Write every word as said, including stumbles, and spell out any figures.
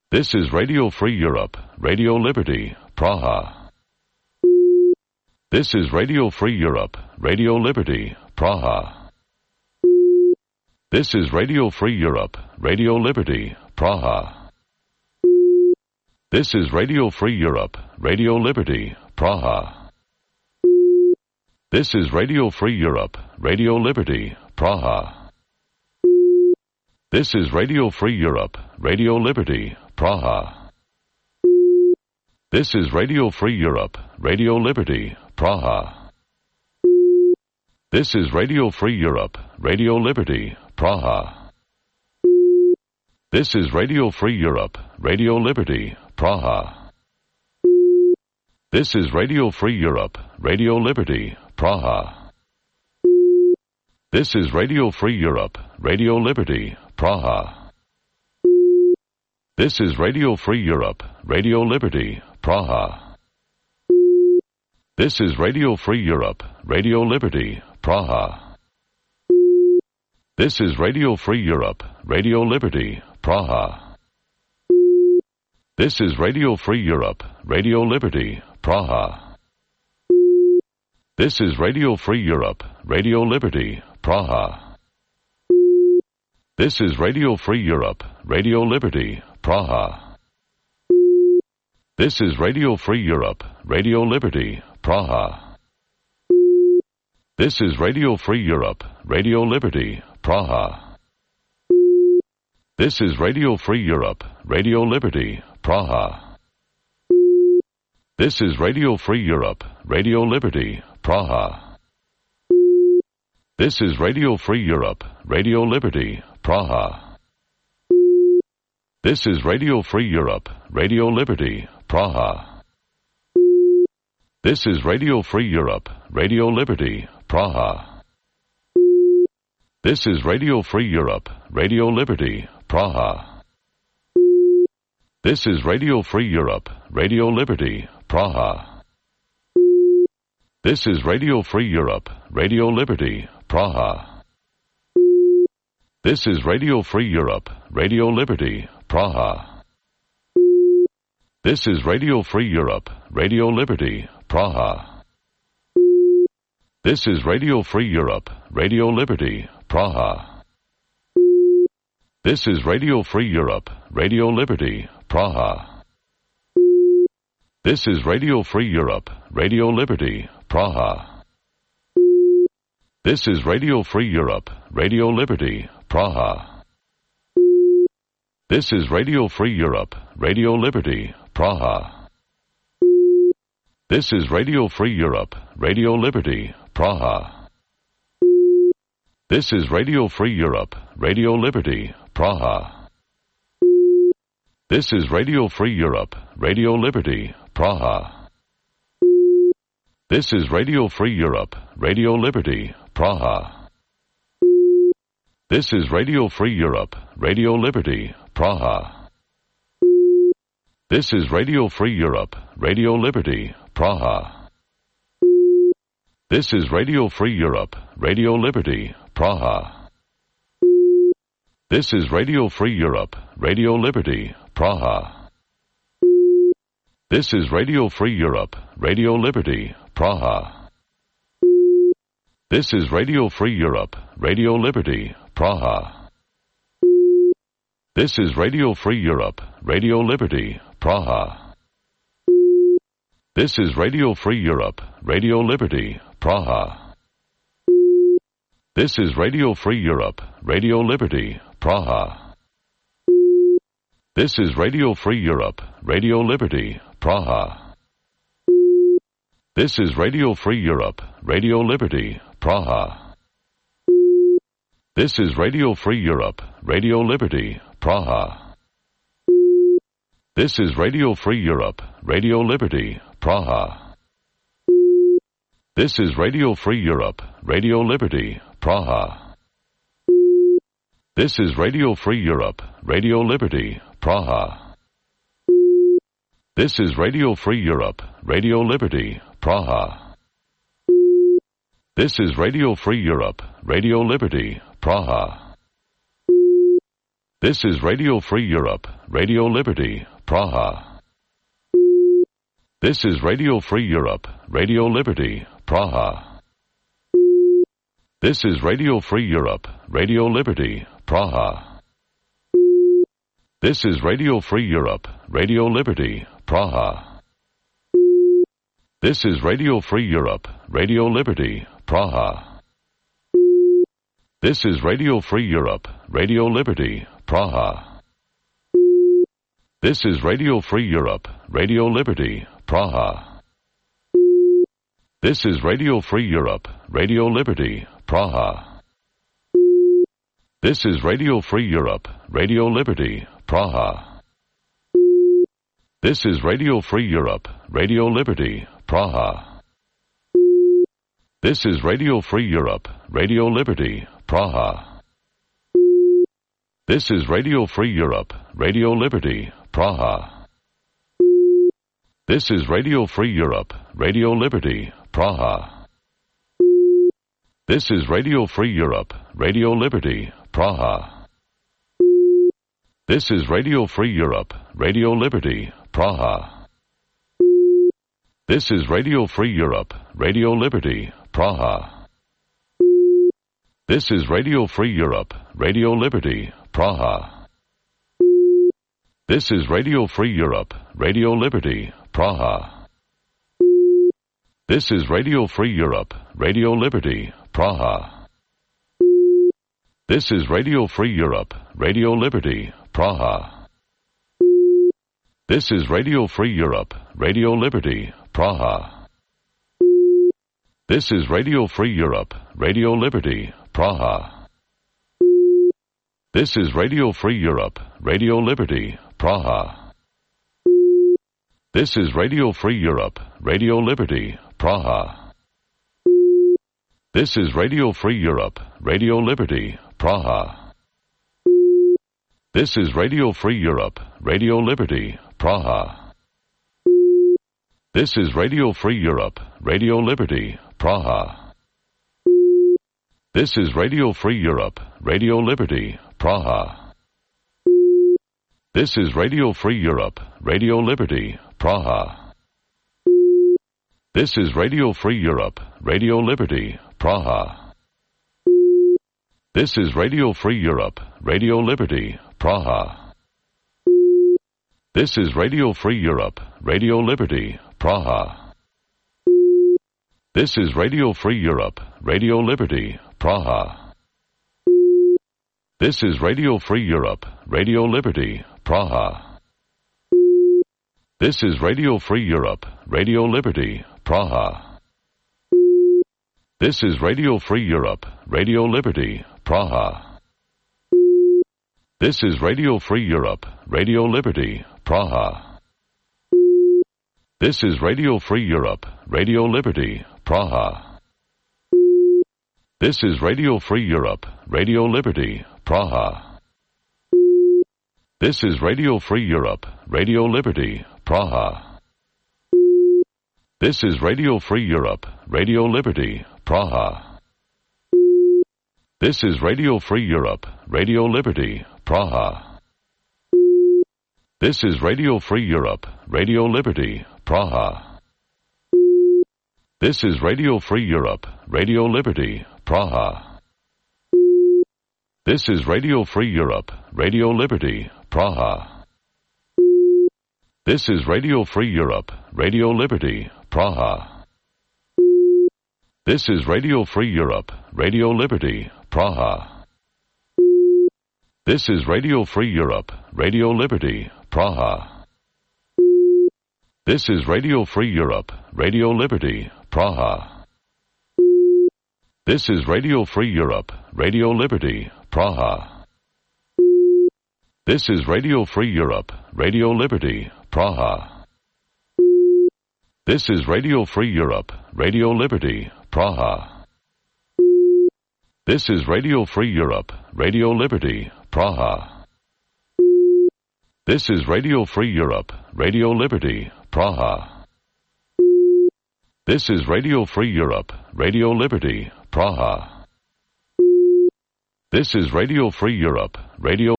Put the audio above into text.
This is Radio Free Europe, Radio Liberty, Praha. This is Radio Free Europe, Radio Liberty, Praha. This is Radio Free Europe, Radio Liberty, Praha. This is Radio Free Europe, Radio Liberty, Praha. This is Radio Free Europe, Radio Liberty, Praha. This is Radio Free Europe, Radio Liberty, Praha. This is Radio Free Europe, Radio Liberty, Praha. This is Radio Free Europe, Radio Liberty, Praha. This is Radio Free Europe, Radio Liberty, Praha. This is Radio Free Europe, Radio Liberty, Praha. This is Radio Free Europe, Radio Liberty, Praha. This is Radio Free Europe, Radio Liberty, Praha. This is Radio Free Europe, Radio Liberty, Praha. This is Radio Free Europe, Radio Liberty, Praha. This is Radio Free Europe, Radio Liberty, Praha. This is Radio Free Europe, Radio Liberty, Praha. This is Radio Free Europe, Radio Liberty, Praha. This is Radio Free Europe, Radio Liberty, Praha. This is Radio Free Europe, Radio Liberty, Praha. This is Radio Free Europe, Radio Liberty, Praha. This is Radio Free Europe, Radio Liberty, Praha. This is Radio Free Europe, Radio Liberty, Praha. This is Radio Free Europe, Radio Liberty, Praha. This is Radio Free Europe, Radio Liberty, Praha. This is Radio Free Europe, Radio Liberty, Praha. This is Radio Free Europe, Radio Liberty, Praha. This is Radio Free Europe, Radio Liberty, Praha. This is Radio Free Europe, Radio Liberty, Praha. This is Radio Free Europe, Radio Liberty, Praha. This is Radio Free Europe, Radio Liberty, Praha. This is Radio Free Europe, Radio Liberty, Praha. This is Radio Free Europe, Radio Liberty, Praha. This is Radio Free Europe, Radio Liberty, Praha. This is Radio Free Europe, Radio Liberty, Praha. This is Radio Free Europe, Radio Liberty, Praha. This is Radio Free Europe, Radio Liberty, Praha. This is Radio Free Europe, Radio Liberty, Praha. This is Radio Free Europe, Radio Liberty, Praha. This is Radio Free Europe, Radio Liberty, Praha. This is Radio Free Europe, Radio Liberty, Praha. This is Radio Free Europe, Radio Liberty, Praha. This is Radio Free Europe, Radio Liberty, Praha. This is Radio Free Europe, Radio Liberty, Praha. This is Radio Free Europe, Radio Liberty, Praha. This is Radio Free Europe, Radio Liberty, Praha. This is Radio Free Europe, Radio Liberty, Praha. This is Radio Free Europe, Radio Liberty, Praha. This is Radio Free Europe, Radio Liberty, Praha. This is Radio Free Europe, Radio Liberty, Praha. This is Radio Free Europe, Radio Liberty, Praha. This is Radio Free Europe, Radio Liberty, Praha. This is Radio Free Europe, Radio Liberty, Praha. This is Radio Free Europe, Radio Liberty, Praha. This is Radio Free Europe, Radio Liberty, Praha. This is Radio Free Europe, Radio Liberty, Praha. This is Radio Free Europe, Radio Liberty, Praha. This is Radio Free Europe, Radio Liberty, Praha. This is Radio Free Europe, Radio Liberty, Praha. This is Radio Free Europe, Radio Liberty, Praha. This is Radio Free Europe, Radio Liberty, Praha. This is Radio Free Europe, Radio Liberty, Praha. This is Radio Free Europe, Radio Liberty, Praha. This is Radio Free Europe, Radio Liberty, Praha. This is Radio Free Europe, Radio Liberty, Praha. This is Radio Free Europe, Radio Liberty, Praha. This is Radio Free Europe, Radio Liberty, Praha. This is Radio Free Europe, Radio Liberty, Praha. This is Radio Free Europe, Radio Liberty, Praha. This is Radio Free Europe, Radio Liberty, Praha. This is Radio Free Europe, Radio Liberty, Praha. This is Radio Free Europe, Radio Liberty, Praha. This is Radio Free Europe, Radio Liberty, Praha. This is Radio Free Europe, Radio Liberty, Praha. This is Radio Free Europe, Radio Liberty, Praha. This is Radio Free Europe, Radio Liberty, Praha. This is Radio Free Europe, Radio Liberty, Praha. This is Radio Free Europe, Radio Liberty, Praha. This is Radio Free Europe, Radio Liberty, Praha. This is Radio Free Europe, Radio Liberty, Praha. This is Radio Free Europe, Radio Liberty, Praha. This is Radio Free Europe, Radio Liberty, Praha. This is Radio Free Europe, Radio Liberty, Praha. This is Radio Free Europe, Radio Liberty, Praha. This is Radio Free Europe, Radio Liberty, Praha. This is Radio Free Europe, Radio Liberty, Praha. This is Radio Free Europe, Radio Liberty, Praha. This is Radio Free Europe, Radio Liberty, Praha. This is Radio Free Europe, Radio Liberty, Praha. This is Radio Free Europe, Radio Liberty, Praha. This is Radio Free Europe, Radio Liberty, Praha. This is Radio Free Europe, Radio Liberty, Praha. This is Radio Free Europe, Radio Liberty, Praha. This is Radio Free Europe, Radio Liberty, Praha. This is Radio Free Europe, Radio Liberty, Praha. This is Radio Free Europe, Radio Liberty, Praha. This is Radio Free Europe, Radio Liberty, Praha. This is Radio Free Europe, Radio Liberty, Praha. This is Radio Free Europe, Radio Liberty, Praha. This is Radio Free Europe, Radio Liberty, Praha. This is Radio Free Europe, Radio Liberty, Praha. This is Radio Free Europe, Radio Liberty, Praha. This is Radio Free Europe, Radio Liberty, Praha. This is Radio Free Europe, Radio Liberty, Praha. This is Radio Free Europe, Radio Liberty, Praha. This is Radio Free Europe, Radio Liberty, Praha. This is Radio Free Europe, Radio Liberty, Praha. This is Radio Free Europe, Radio Liberty, Praha. This is Radio Free Europe, Radio Liberty, Praha. This is Radio Free Europe, Radio Liberty, Praha. This is Radio Free Europe, Radio Liberty, Praha. This is Radio Free Europe, Radio